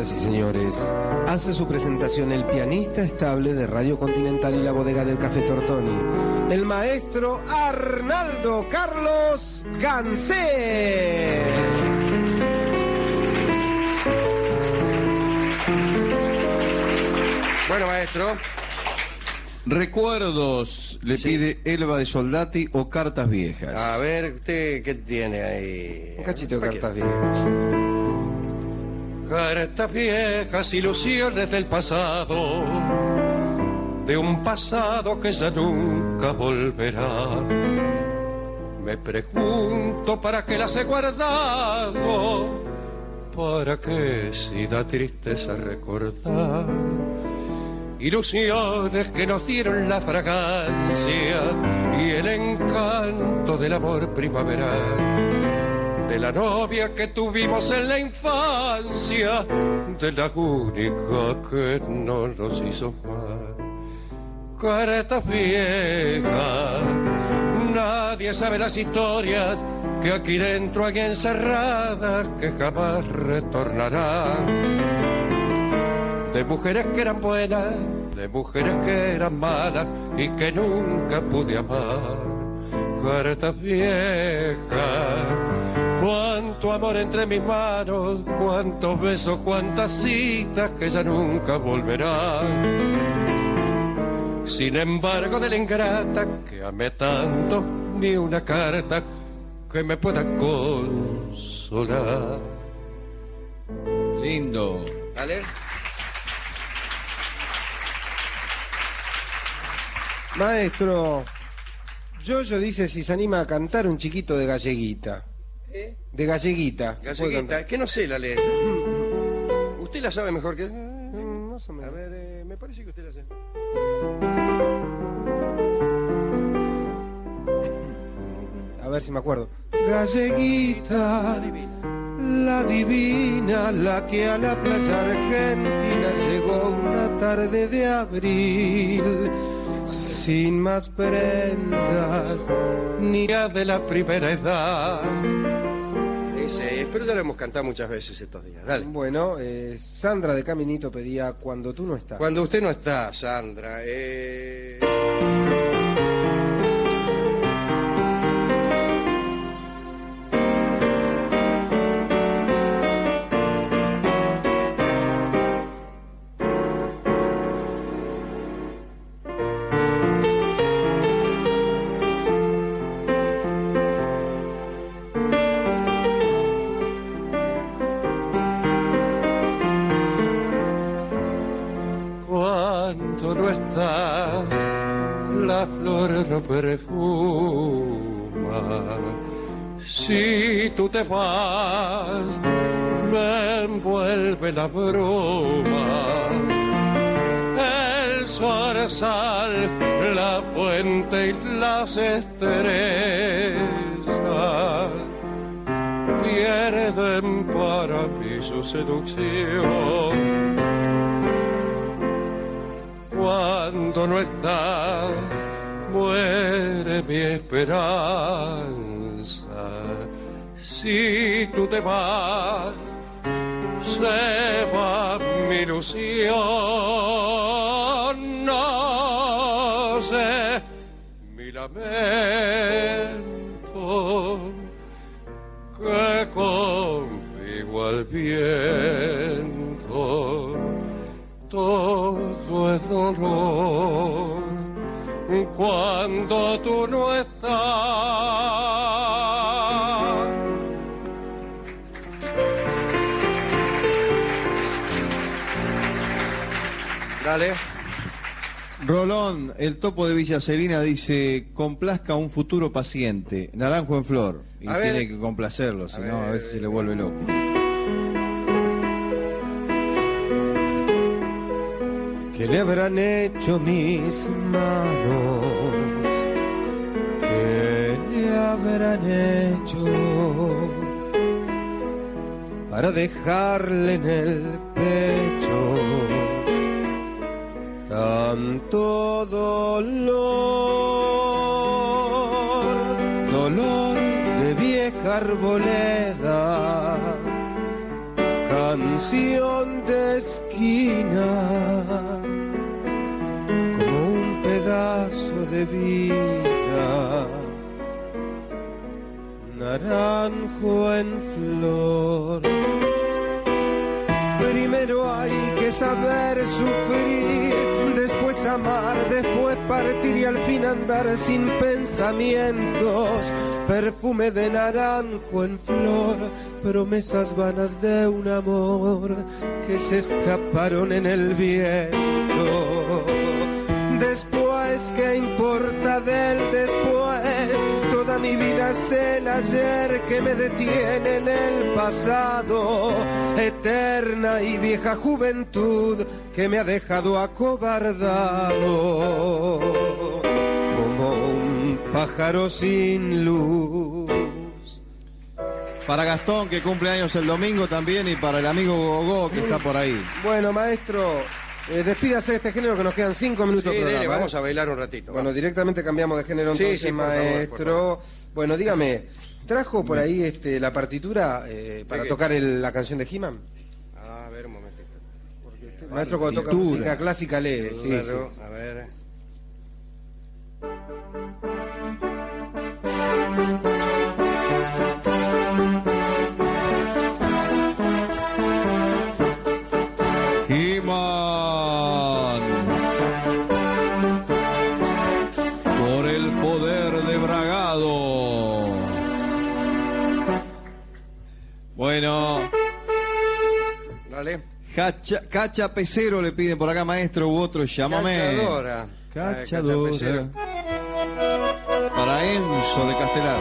Señoras y señores, hace su presentación el pianista estable de Radio Continental y la bodega del Café Tortoni, el maestro Arnaldo Carlos Gansé. Bueno, maestro. Recuerdos, le pide Elba de Soldati o cartas viejas. A ver, ¿usted qué tiene ahí? Un cachito de cartas viejas. Cartas viejas, ilusiones del pasado, de un pasado que ya nunca volverá. Me pregunto para qué las he guardado, para qué si da tristeza recordar. Ilusiones que nos dieron la fragancia y el encanto del amor primaveral, de la novia que tuvimos en la infancia, de la única que no nos hizo mal. Cartas viejas, nadie sabe las historias que aquí dentro hay encerradas que jamás retornarán. De mujeres que eran buenas, de mujeres que eran malas y que nunca pude amar. Cartas viejas, cuánto amor entre mis manos, cuántos besos, cuántas citas que ya nunca volverán. Sin embargo, de la ingrata que amé tanto, ni una carta que me pueda consolar. Lindo. ¿Vale? Maestro, Yoyo dice si se anima a cantar un chiquito de Galleguita. ¿Eh? De Galleguita. ¿Se puede Galleguita, cantar? que no sé la letra. ¿Usted la sabe mejor que...? Más o A menos. ver, me parece que usted la sabe. A ver si me acuerdo. Galleguita, la divina, la que a la playa argentina llegó una tarde de abril, sin más prendas ni De la primera edad. Ese, espero que lo hemos cantado muchas veces estos días. Dale. Bueno, Sandra de Caminito pedía Cuando tú no estás. Cuando usted no está, Sandra, Cuando no está, la flor no perfuma. Si tú te vas, me envuelve la bruma. El zorzal, la fuente y las estrellas pierden para mí su seducción. Cuando no está, muere mi esperanza. Si tú te vas, se va mi ilusión. No sé, mi lamento, que conmigo al viento. Todo es dolor cuando tú no estás. dale. Rolón, el topo de Villa Celina dice, complazca un futuro paciente, naranjo en flor. Y A ver. tiene que complacerlo, si no a veces se le vuelve loco. ¿Qué le habrán hecho mis manos? ¿Qué le habrán hecho para dejarle en el pecho tanto dolor? Dolor de vieja arboleda, canción de de esquina, como un pedazo de vida, naranjo en flor. Primero hay que saber sufrir, después amar, después partir y al fin andar sin pensamientos. Perfume de naranjo en flor, promesas vanas de un amor que se escaparon en el viento. Después, ¿qué importa del después? Toda mi vida es el ayer que me detiene en el pasado. Eterna y vieja juventud que me ha dejado acobardado, como un pájaro sin luz. Para Gastón, que cumple años el domingo también, y para el amigo Gogó, que está por ahí. Bueno, maestro, despídase de este género que nos quedan 5 minutos de programa. Vamos a bailar un ratito. Bueno, directamente cambiamos de género entonces, Sí, por maestro. favor. Bueno, dígame, ¿trajo por ahí la partitura para qué? tocar la canción de He-Man? A ver, un momentito. El maestro cuando toca Partitura. música clásica lee. Sí, Claro, sí. a ver. He-Man, por el poder de Bragado. Bueno, Dale. Cacha Pecero le piden por acá, maestro, u otro, llámame. Cachadora. Cachadora. Cachapecero. Para Enzo de Castelar.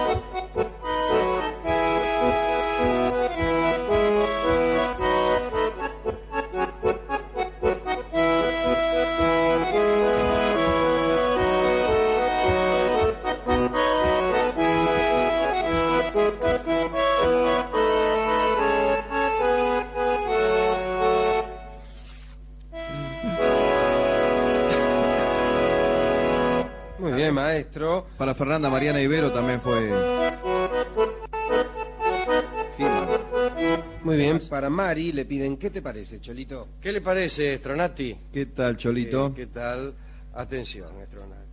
Muy bien, maestro. Para Fernanda Mariana Ibero también fue. He-Man. Muy bien, para Mari le piden, ¿qué te parece, Cholito? ¿Qué le parece, Stronati? ¿Qué tal, Cholito? ¿Qué tal? Atención, Stronati.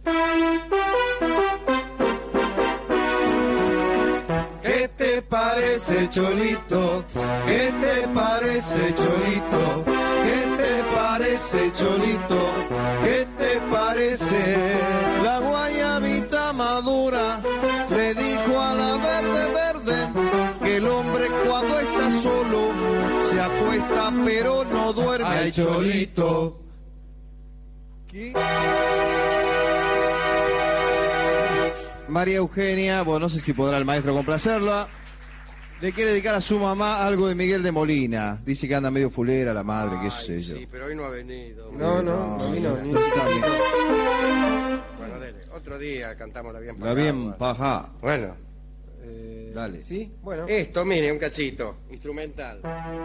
¿Qué te parece, Cholito? ¿Qué te parece, Cholito? ¿Qué te parece, Cholito? ¿Qué te parece? La guayabita madura le dijo a la verde verde que el hombre cuando está solo se acuesta pero no duerme. Ay, Cholito. ¿Qué? María Eugenia, bueno, no sé si podrá el maestro complacerla. Le quiere dedicar a su mamá algo de Miguel de Molina. Dice que anda medio fulera la madre, qué sé yo. Sí, pero hoy no ha venido. No vino ni un está bien. Bueno, dele. Otro día cantamos la bien La bien paja. Bueno, Dale. ¿Sí? Bueno. esto, mire, un cachito. Instrumental.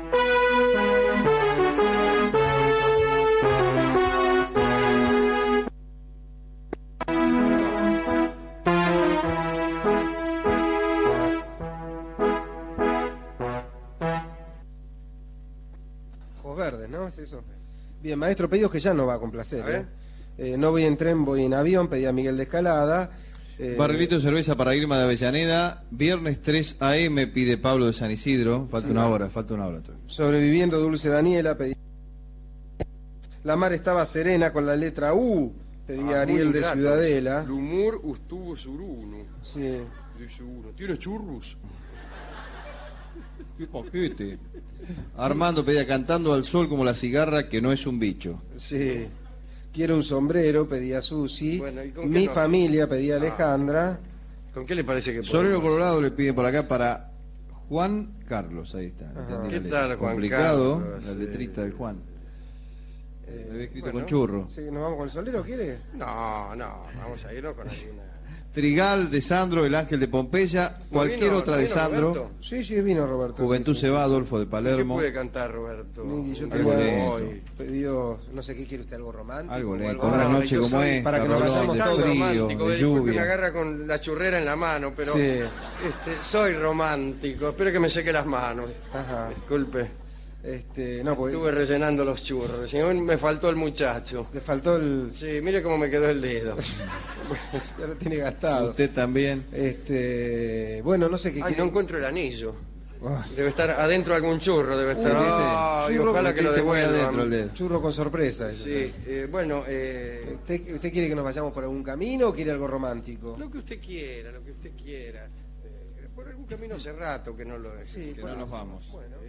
Ojos verdes, ¿no? Es eso. Bien, maestro, pedidos que ya no va a complacer. A ver. No voy en tren, voy en avión, pedí a Miguel de Escalada. Barrilito de cerveza para Irma de Avellaneda. Viernes 3 AM pide Pablo de San Isidro. Falta una hora todavía. Sobreviviendo Dulce Daniela, pedí. La mar estaba serena con la letra U, pedí a Ariel de Ciudadela. Lumur ustuvo surunu. Sí. Dice uno. ¿Tiene churros? ¿Qué paquete? Armando pedía cantando al sol como la cigarra que no es un bicho. Sí. Quiero un sombrero, pedí a Susi. Bueno, ¿y con qué Mi no? familia, pedí a Alejandra. ¿Con qué le parece que Solero podemos? Colorado le piden por acá para Juan Carlos. Ahí está. Ajá. Entendí ¿Qué la letra. tal, Juan Complicado, Carlos? la letrita del Juan. Le había escrito bueno. con churro. Sí, ¿nos vamos con el solero, quiere? No, vamos a irnos con alguna. Trigal de Sandro, el Ángel de Pompeya, cualquier vino- otra no de vino Sandro. Roberto? Sí, vino Roberto. Juventud sí, se va, Adolfo de ¿Qué Palermo. puede cantar, Roberto? Y yo Algo tenía lento. pedido, no sé qué quiere usted, algo romántico. Algo o lento, para una que- noche yo como soy- esta, para que nos Rolón, vayamos de Tan todos. frío, romántico, de disculpe, lluvia. me agarra con la churrera en la mano, pero Sí. soy romántico. Espero que me seque las manos. Ajá. Disculpe. No, pues Estuve rellenando los churros. Si no, me faltó el muchacho. le faltó el... Sí, mire cómo me quedó el dedo. Ya lo tiene gastado. Usted también. Bueno, no sé qué Ay, quiere... no encuentro el anillo. Ay, Debe estar adentro de algún churro, debe estar. Ay, churro ojalá que lo Metiste muy adentro el devuelvan. dedo. churro con sorpresa. Eso. Sí, bueno, ¿Usted quiere que nos vayamos por algún camino o quiere algo romántico? lo que usted quiera, lo que usted quiera. Por algún camino hace rato que no lo es. Sí, Que bueno, no nos vamos. Bueno,